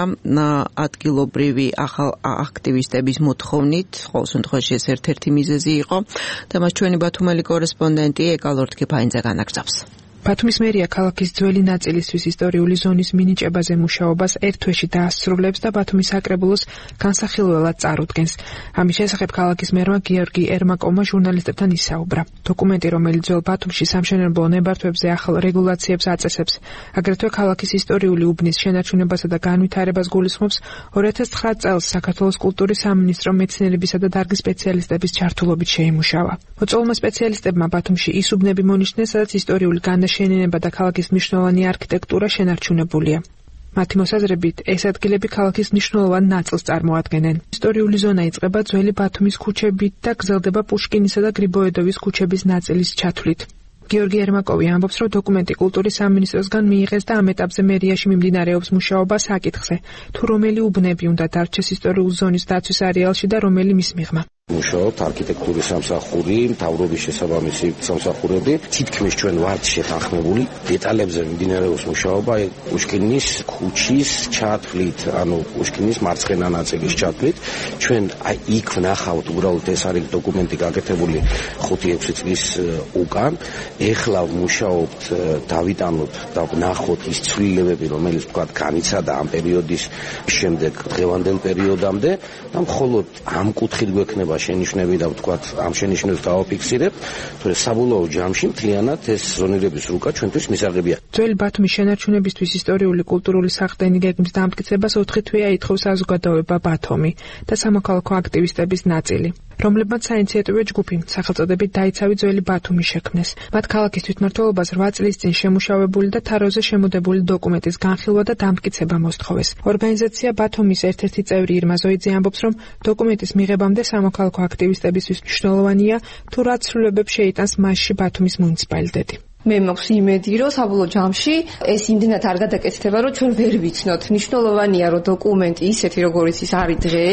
ადგილობრივი ახალ აქტივისტების მოთხოვნით, ყოველ შემთხვევაში ეს ერთ-ერთი მიზეზი იყო და მას ჩვენი ბათუმელი კორესპონდენტი ეკალორთ კიფაინძე განაგრძობს. ბათუმის მერია ქალაქის ძველი ნაწილისთვის ისტორიული ზონის მინიჭებაზე მუშაობას ერთ თვეში დაასრულებს და ბათუმის საკრებულოს განსახილველად წარუდგენს. ამის შესახებ ქალაქის მერმა გიორგი ერმაკოვმა ჟურნალისტებთან ისაუბრა. დოკუმენტი, რომელიც ძველ ბათუმში სამშენებლო ნებართვებზე ახალ რეგულაციებს აწესებს, აგრეთვე ქალაქის ისტორიული უბნის შენარჩუნებასა და განვითარებას გულისხმობს, 2009 წელს საქართველოს კულტურის სამინისტრო მეცნიერებისა და დარგის სპეციალისტების ჩართულობით შეიმუშავა. მოწვეულმა სპეციალისტებმა ბათუმში ის უბნები მონიშნეს, სადაც ისტორიული შენიანება და ქალაქის მნიშვნელოვანი არქიტექტურა შენარჩუნებულია. მათი მოსაზრებით, ეს ადგილები ქალაქის მნიშვნელოვან ნაწილს წარმოადგენენ. ისტორიული ზონა იწყება ძველი ბათუმის ქუჩებით და გრძელდება პუშკინისა და გრიბოედოვის ქუჩების ნაწილის ჩათვლით. გიორგი ერმაკოვი ამბობს, რომ დოკუმენტი კულტურის სამინისტროსგან მიიღეს და ამ ეტაპზე მერიაში მიმდინარეობს მუშაობა საკითხზე, თუ რომელი უბნები უნდა დარჩეს ისტორიული ზონის დაცვის არეალში და რომელი მის მიღმა. მუშაობთ არქიტექტურის სამსახური, მთავრობის შესაბამისი სამსახურები. თითქმის ჩვენ ვართ შეთანხმებული დეტალებზე მიმდინარეობს მუშაობა პუშკინის ქუჩის ჩათვლით, ანუ პუშკინის მარცხენა ნაწილის ჩათვლით. ჩვენ იქ ვნახავთ უბრალოდ ეს არის დოკუმენტი გაკეთებული 5-6 წლის უკან. ეხლა ვმუშაობთ, დავიტანოთ და ვნახოთ ის ცვლილებები, რომელიც თქვა განიცადა ამ პერიოდის შემდეგ დღევანდელ პერიოდამდე და მხოლოდ ამ კუთხით გვექნება შენიშვნები და ვთქვათ ამ შენიშვნებს დავაფიქსირებთ, თორე საბოლოო ჯამში მთლიანად ეს ზონირების რუკა ჩვენთვის მისაღებია. ძველი ბათუმის შენარჩუნებისთვის ისტორიული კულტურული სახლდენი გეგმის დამტკიცებას 4 თვეა ითხოვს საზოგადოება ბათუმი და სამოქალაქო აქტივისტების ნაწილი, რომლებმაც საინიციატივო ჯგუფი სახელწოდებით დაიცავი ძველი ბათუმი შექმნეს. მათ ქალაქის თვითმმართველობას 8 წლის წინ შემუშავებული და თაროზე შემოდებული დოკუმენტის განხილვა და დამტკიცება მოსთხოვეს. ორგანიზაცია ბათუმის ერთ-ერთი წევრი ირმა ზოიძე ამბობს, რომ დოკუმენტის მიღებამდე სამოქალაქო აქტივისტებისთვის მნიშვნელოვანია, თუ რა ცვლილებებს შეიტანს მასში ბათუმის მუნიციპალიტეტი. მე მაქვს იმედი, რომ საბოლოო ჯამში ეს იმდენად არ გადაკეთდება, რომ ჩვენ ვერ ვიცნოთ. მნიშვნელოვანია, რომ დოკუმენტი ისეთი, როგორიც ის არის დღეს,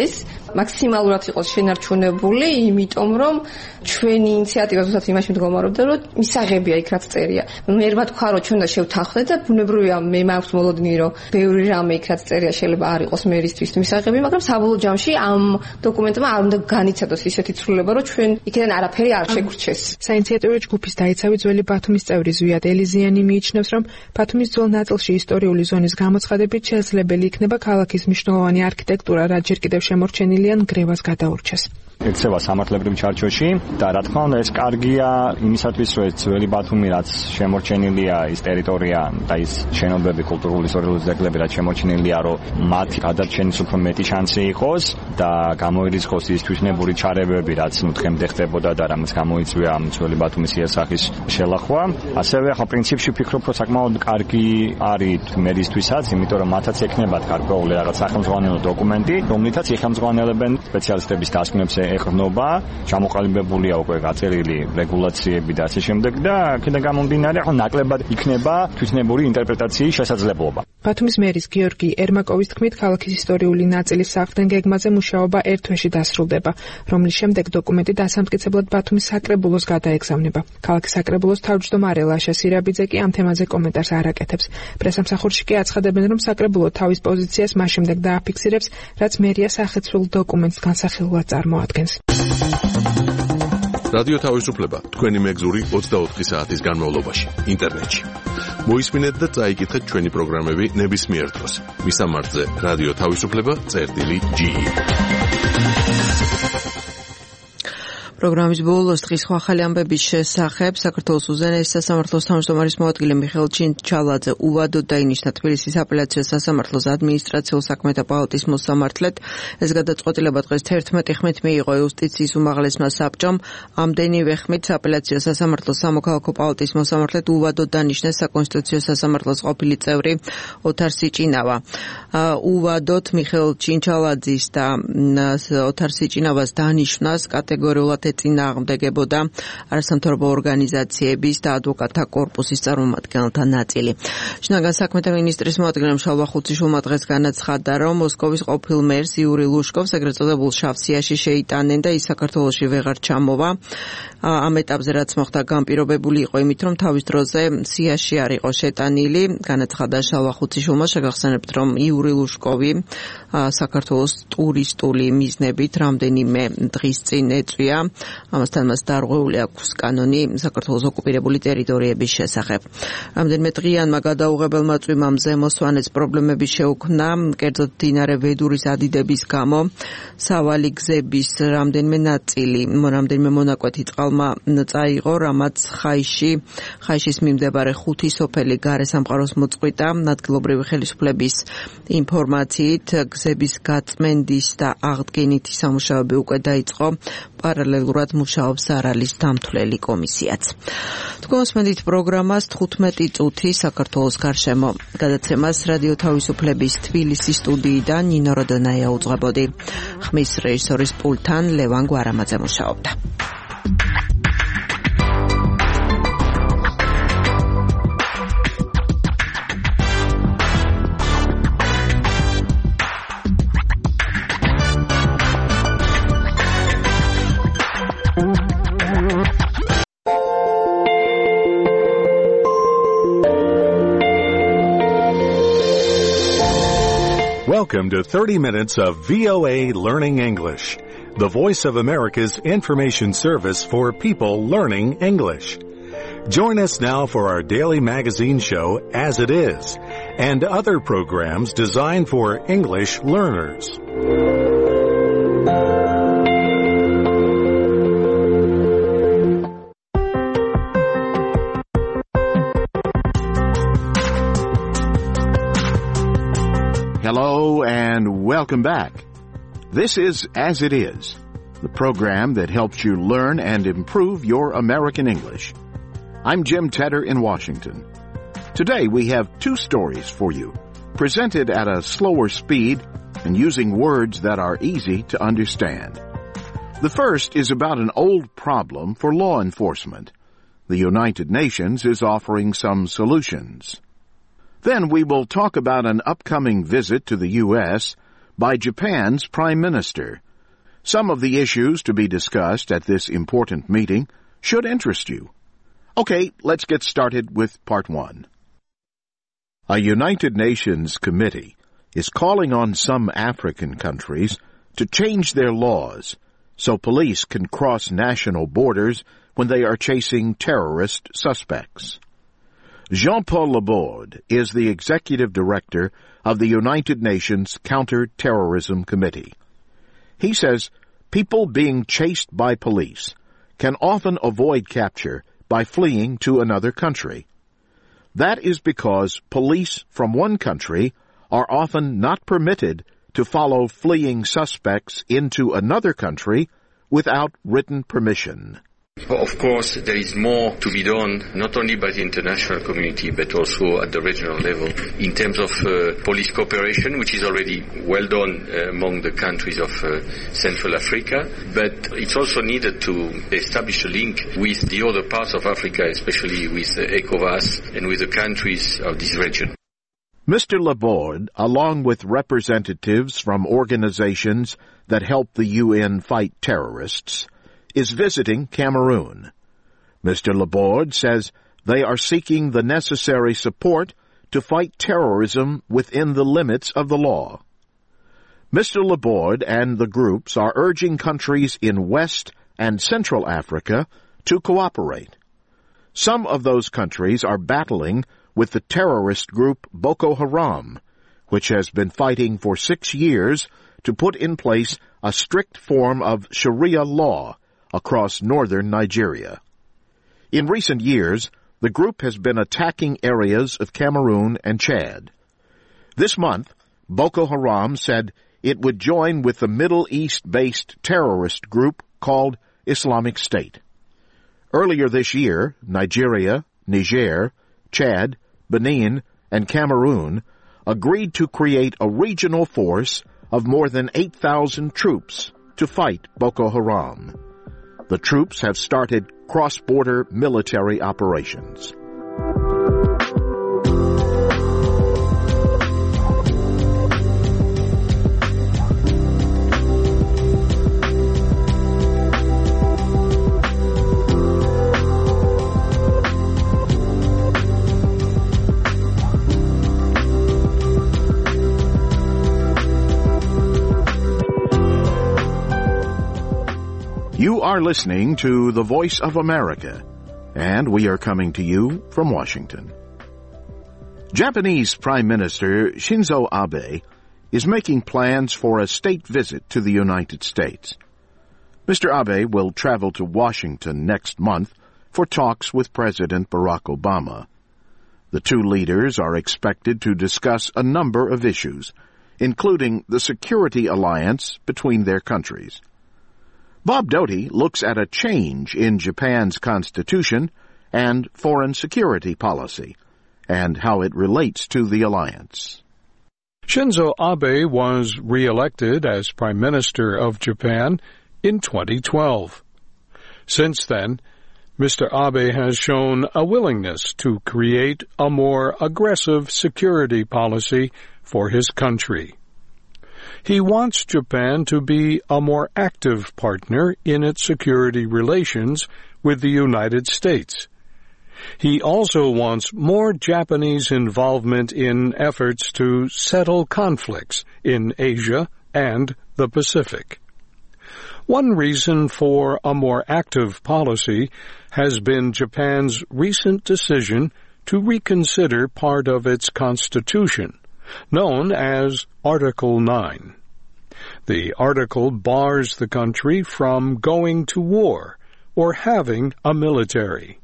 მაქსიმალურად იყოს შენარჩუნებული, იმიტომ რომ ჩვენი ინიციატივა ზუსტად იმაში მდგომარეობდა, რომ მისაღებია იქ რაც წერია. მერმა თქვა, რომ ჩვენ და შევთანხმდეთ და ბუნებრივია მე მაქვს მოლოდინი, რომ ბევრი რამე იქ რაც წერია შეიძლება არ იყოს მერისთვის მისაღები, მაგრამ საბოლოო ჯამში ამ დოკუმენტმა არ უნდა განიცადოს ისეთი ცვლილება, რომ ჩვენ იქიდან არაფერი არ შეგვრჩეს. საინიციატივო ჯგუფის დაიცავი ძველი ბათუმის წევრი ზვიად ელიზიანი მიიჩნევს, რომ ბათუმის ძველ ნაწილში ისტორიული ზონის გამოცხადებით შესაძლებელი იქნება ქალაქის მნიშვნელოვანი არქიტექტურა, რაც ჯერ კიდევ შემორჩენილი ან გრევას გადაურჩეს. ექცევა სამართლებრივ ჩარჩოში და რა თქმა უნდა ეს კარგია იმისათვის რომ ეს ძველი ბათუმი რაც შემორჩენილია ის ტერიტორია და ის შენობები კულტურული ისტორიული ძეგლები რაც შემორჩენილია რომ მათი გადარჩენის უფრო მეტი შანსი იყოს და გამოირიცხოს ის თვითნებური ჩარევები რაც თხემდე ხდებოდა და რამაც გამოიწვია ამ ძველი ბათუმის იასახის შელახვა ასევე ახლა პრინციპში ვფიქრობ რომ საკმაოდ კარგი არის მერისთვისაც იმიტომ რომ მათაც ექნებათ გარკვეული რაღაც სახელმძღვანელო დოკუმენტი რომლითაც იხელმძღვანელებენ სპეციალისტების დასკვნებს ეყრდნობა, ჩამოყალიბებულია უკვე გაწერილი რეგულაციები და ასე შემდეგ და აქედან გამომდინარე ახლა ნაკლებად იქნება თვითნებური ინტერპრეტაციის შესაძლებლობა. ბათუმის მერის გიორგი ერმაკოვის თქმით, ქალაქის ისტორიული ნაწილის სახლთან გეგმაზე მუშაობა ერთ თვეში დასრულდება, რომლის შემდეგ დოკუმენტი დასამტკიცებლად ბათუმის საკრებულოს გადაეგზავნება. ქალაქის საკრებულოს თავმჯდომარე ლაშა სირაბიძე კი ამ თემაზე კომენტარს არ აკეთებს. პრესამსახურში კი აცხადებენ, რომ საკრებულო თავის პოზიციას მას შემდეგ დააფიქსირებს, რაც მერია სახეცვლილ დოკუმენტს განსახილულად წარმოადგენს. რადიო თავისუფლება თქვენი მეგზური 24 საათის განმავლობაში ინტერნეტში. მოისმინეთ და წაიკითხეთ ჩვენი პროგრამები ნებისმიერ დროს. მისამართზე რადიო თავისუფლება.ge პროგრამის ბოლოს დღის ახალი ამბების შესახებ საქართველოს უზენაესი სასამართლოს თავმჯდომარის მოადგილე მიხეილ ჩინჩალაძე უვადოდ დაინიშნა თბილისის აპელაციო სასამართლოს ადმინისტრაციულ საქმეთა პალატის მოსამართლედ. ეს გადაწყვეტილება დღეს 11 ხმით მიიღო იუსტიციის უმაღლესმა საბჭომ. ამდენივე ხმით აპელაციო სასამართლოს სამოქალაქო პალატის მოსამართლედ უვადოდ დანიშნეს საკონსტიტუციო სასამართლოს ყოფილი წევრი ოთარ სიჭინავა. უვადოდ მიხეილ ჩინჩალაძის და ოთარ სიჭინავას დანიშვნას კატეგორიულად ეწინააღმდეგებოდა არასამთავრობო ორგანიზაციების და ადვოკატთა კორპუსის წარმომადგენელთა ნაწილი. შინაგან საქმეთა მინისტრის მოადგილემ შალვა ხუციშვილმა დღეს განაცხადა, რომ მოსკოვის ყოფილ მერს იური ლუშკოვს ეგრეთ წოდებულ შავ სიაში შეიტანენ და ის საქართველოში ვეღარ ჩამოვა. ამ ეტაპზე რაც მოხდა განპირობებული იყო იმით, რომ თავის დროზე სიაში არ იყო შეტანილი. განაცხადა შალვა ხუციშვილმა, შეგახსენებთ, რომ იური ლუშკოვი საქართველოს ტურისტული მიზნებით რამდენიმე დღის წინ ეწვია. ამასთან მას დარღვეული აქვს კანონი საქართველოს ოკუპირებული ტერიტორიების შესახებ. რამდენიმე დღიანმა გადაუღებელმა წვიმამ ზემოსვანეს პრობლემები შეუქმნა, კერძოდ მდინარე ვედურის ადიდების გამო. სავალი გზების რამდენიმე ნაწილი, რამდენიმე მონაკვეთი წყალმა წაიღო, რამაც ხაიშის მიმდებარე 5 სოფელი გარესამყაროს მოწყვიტა. ადგილობრივი ხელისუფლების ინფორმაციით გზების გაწმენდის და აღდგენითი სამუშაოები უკვე დაიწყო. პარალელურად მუშაობს არალის დამთვლელი კომისიაც. თქვენ მოსმენთ პროგრამას 15 წუთი საქართველოს გარშემო. გადაცემას რადიო თავისუფლების თბილისის სტუდიიდან ნინო როდონაია უძღვებოდი. ხმის რეჟისორის პულტთან ლევან გვარამაძე მუშაობდა. Welcome to 30 minutes of VOA Learning English, the Voice of America's information service for people learning English. Join us now for our daily magazine show, As It Is, and other programs designed for English learners. Hello and welcome back. This is As It Is, the program that helps you learn and improve your American English. I'm Jim Tedder in Washington. Today we have 2 stories for you, presented at a slower speed and using words that are easy to understand. The first is about an old problem for law enforcement. The United Nations is offering some solutions. Then we will talk about an upcoming visit to the U.S. by Japan's Prime Minister, Some of the issues to be discussed at this important meeting should interest you. Okay, let's get started with part 1. A United Nations committee is calling on some African countries to change their laws so police can cross national borders when they are chasing terrorist suspects. Jean-Paul Laborde is the executive director of the United Nations Counter-Terrorism Committee. He says people being chased by police can often avoid capture by fleeing to another country. That is because police from one country are often not permitted to follow fleeing suspects into another country without written permission. Of course, there is more to be done, not only by the international community, but also at the regional level, in terms of police cooperation, which is already well done among the countries of Central Africa. But it's also needed to establish a link with the other parts of Africa, especially with ECOWAS and with the countries of this region. Mr. Laborde, along with representatives from organizations that help the UN fight terrorists, is visiting Cameroon. Mr. Laborde says they are seeking the necessary support to fight terrorism within the limits of the law. Mr. Laborde and the groups are urging countries in West and Central Africa to cooperate. Some of those countries are battling with the terrorist group Boko Haram, which has been fighting for 6 years to put in place a strict form of Sharia law across northern Nigeria. In recent years, the group has been attacking areas of Cameroon and Chad. This month, Boko Haram said it would join with the Middle East-based terrorist group called Islamic State. Earlier this year, Nigeria, Niger, Chad, Benin, and Cameroon agreed to create a regional force of more than 8,000 troops to fight Boko Haram. The troops have started cross-border military operations. You are listening to The Voice of America, and we are coming to you from Washington. Japanese Prime Minister Shinzo Abe is making plans for a state visit to the United States. Mr. Abe will travel to Washington next month for talks with President Barack Obama. The two leaders are expected to discuss a number of issues, including the security alliance between their countries. Bob Doty looks at a change in Japan's constitution and foreign security policy, and how it relates to the alliance. Shinzo Abe was re-elected as Prime Minister of Japan in 2012. Since then, Mr. Abe has shown a willingness to create a more aggressive security policy for his country. He wants Japan to be a more active partner in its security relations with the United States. He also wants more Japanese involvement in efforts to settle conflicts in Asia and the Pacific. One reason for a more active policy has been Japan's recent decision to reconsider part of its constitution, known as Article 9. The article bars the country from going to war or having a military.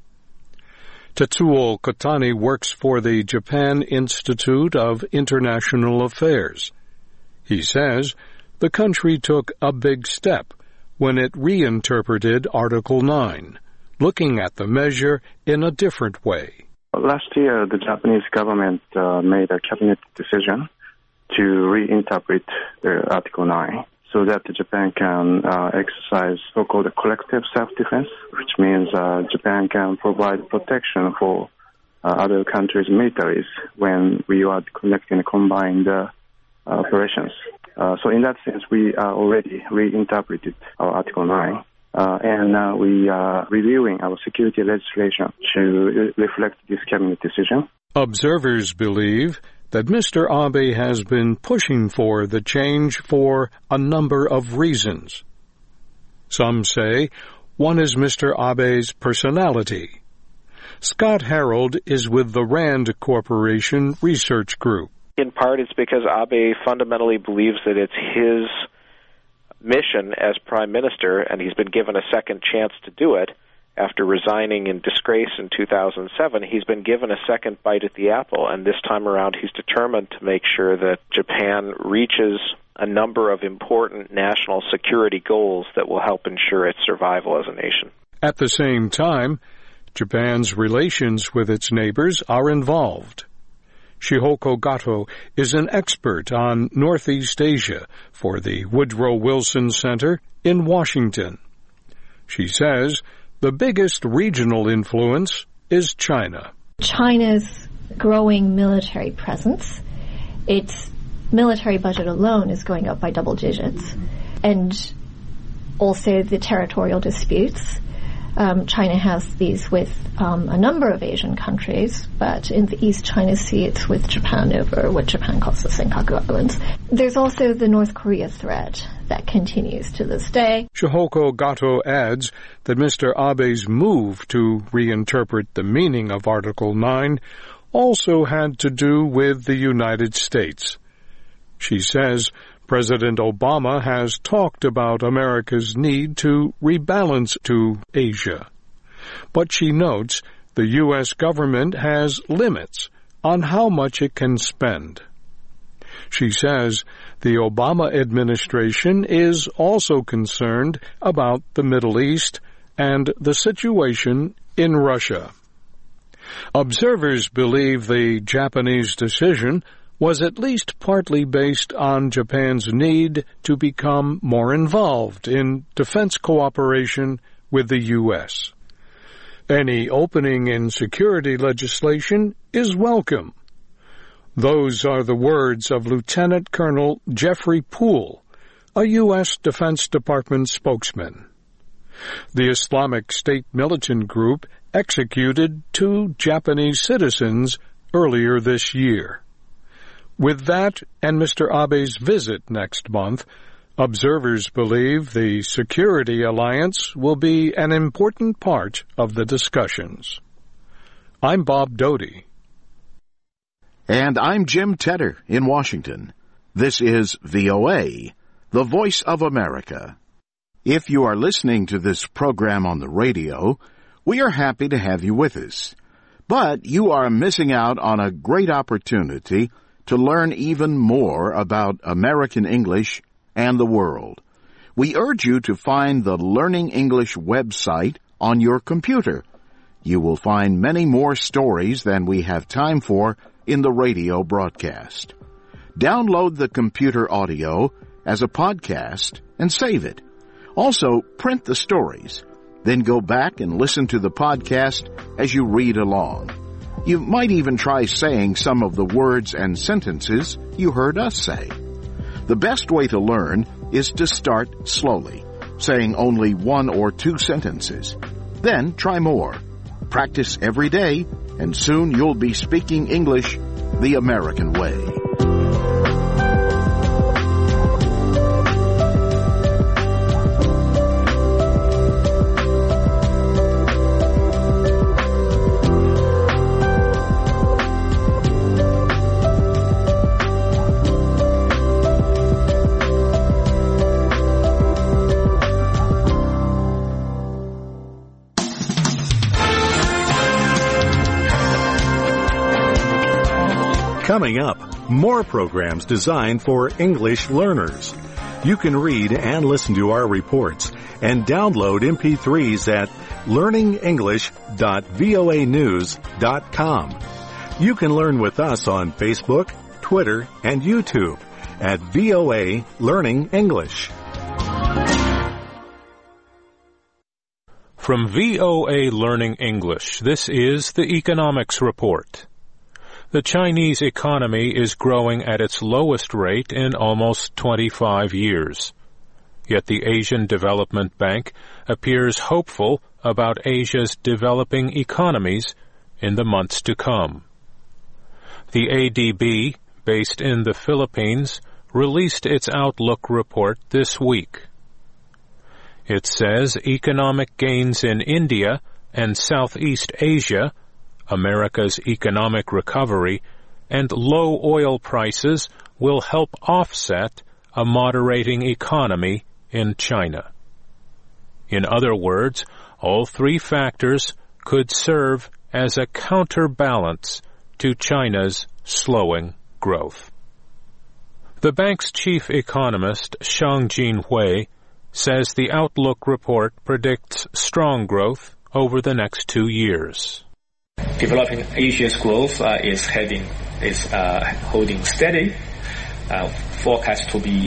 Tetsuo Kotani works for the Japan Institute of International Affairs. He says the country took a big step when it reinterpreted Article 9, looking at the measure in a different way. Last year, the Japanese government made a cabinet decision to reinterpret Article 9 so that Japan can exercise so-called collective self-defense, which means Japan can provide protection for other countries' militaries when we are conducting combined operations. So in that sense, we already reinterpreted our Article 9. And we are reviewing our security legislation to reflect this cabinet decision. Observers believe that Mr. Abe has been pushing for the change for a number of reasons. Some say one is Mr. Abe's personality. Scott Harold is with the RAND Corporation Research Group. In part, it's because Abe fundamentally believes that it's his mission as prime minister, and he's been given a second chance to do it. After resigning in disgrace in 2007, he's been given a second bite at the apple, and this time around he's determined to make sure that Japan reaches a number of important national security goals that will help ensure its survival as a nation. At the same time, Japan's relations with its neighbors are involved. Shihoko Gato is an expert on Northeast Asia for the Woodrow Wilson Center in Washington. She says the biggest regional influence is China. China's growing military presence, its military budget alone is going up by double digits, and also the territorial disputes. China has these with a number of Asian countries, but in the East China Sea it's with Japan over what Japan calls the Senkaku Islands. There's also the North Korea threat that continues to this day. Shihoko Gato adds that Mr. Abe's move to reinterpret the meaning of Article 9 also had to do with the United States. She says President Obama has talked about America's need to rebalance to Asia. But she notes the U.S. government has limits on how much it can spend. She says the Obama administration is also concerned about the Middle East and the situation in Russia. Observers believe the Japanese decision was at least partly based on Japan's need to become more involved in defense cooperation with the U.S. Any opening in security legislation is welcome. Those are the words of Lieutenant Colonel Jeffrey Poole, a U.S. Defense Department spokesman. The Islamic State militant group executed 2 Japanese citizens earlier this year. With that and Mr. Abe's visit next month, observers believe the security alliance will be an important part of the discussions. I'm Bob Doty. And I'm Jim Tedder in Washington. This is VOA, the Voice of America. If you are listening to this program on the radio, we are happy to have you with us. But you are missing out on a great opportunity to learn even more about American English and the world. We urge you to find the Learning English website on your computer. You will find many more stories than we have time for in the radio broadcast. Download the computer audio as a podcast and save it. Also, print the stories. Then go back and listen to the podcast as you read along. You might even try saying some of the words and sentences you heard us say. The best way to learn is to start slowly, saying only 1 or 2 sentences. Then try more. Practice every day, and soon you'll be speaking English the American way. Coming up, more programs designed for English learners. You can read and listen to our reports and download MP3s at learningenglish.voanews.com. You can learn with us on Facebook, Twitter, and YouTube at VOA Learning English. From VOA Learning English, this is the Economics Report. The Chinese economy is growing at its lowest rate in almost 25 years. Yet the Asian Development Bank appears hopeful about Asia's developing economies in the months to come. The ADB, based in the Philippines, released its outlook report this week. It says economic gains in India and Southeast Asia, America's economic recovery, and low oil prices will help offset a moderating economy in China. In other words, all three factors could serve as a counterbalance to China's slowing growth. The bank's chief economist, Xiangjin Hui, says the outlook report predicts strong growth over the next 2 years. Developing Asia's growth is holding steady, forecast to be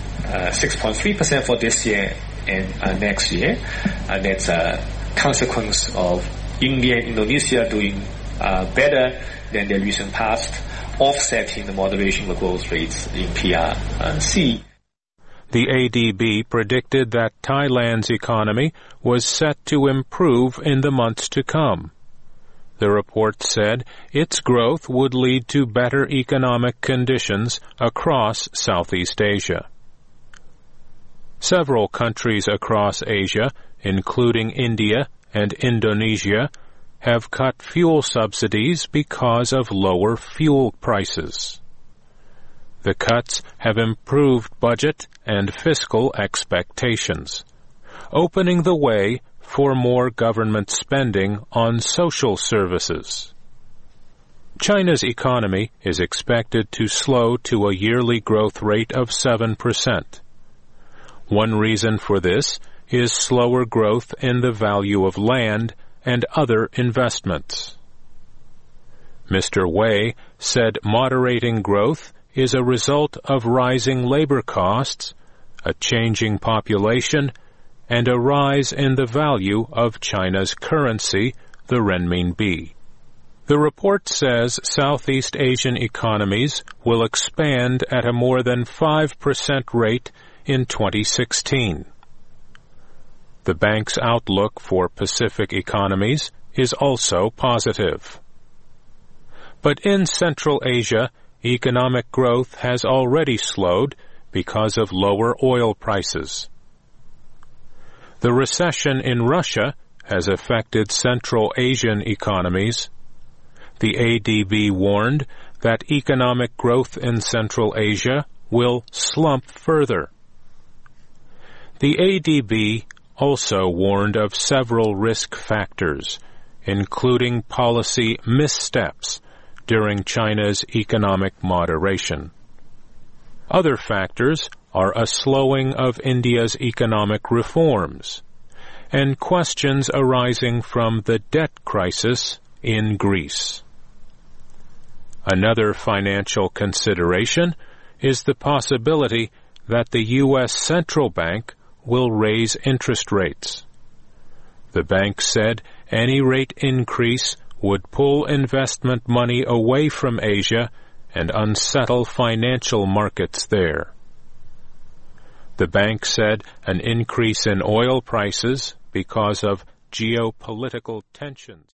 6.3% for this year and next year. And that's a consequence of India and Indonesia doing better than the recent past, offsetting the moderation of growth rates in PRC. The ADB predicted that Thailand's economy was set to improve in the months to come. The report said its growth would lead to better economic conditions across Southeast Asia. Several countries across Asia, including India and Indonesia, have cut fuel subsidies because of lower fuel prices. The cuts have improved budget and fiscal expectations, opening the way for more government spending on social services. China's economy is expected to slow to a yearly growth rate of 7%. One reason for this is slower growth in the value of land and other investments. Mr. Wei said moderating growth is a result of rising labor costs, a changing population, and a rise in the value of China's currency, the renminbi. The report says Southeast Asian economies will expand at a more than 5% rate in 2016. The bank's outlook for Pacific economies is also positive. But in Central Asia, economic growth has already slowed because of lower oil prices. The recession in Russia has affected Central Asian economies. The ADB warned that economic growth in Central Asia will slump further. The ADB also warned of several risk factors, including policy missteps during China's economic moderation. Other factors are a slowing of India's economic reforms and questions arising from the debt crisis in Greece. Another financial consideration is the possibility that the U.S. Central Bank will raise interest rates. The bank said any rate increase would pull investment money away from Asia and unsettle financial markets there. The bank said an increase in oil prices because of geopolitical tensions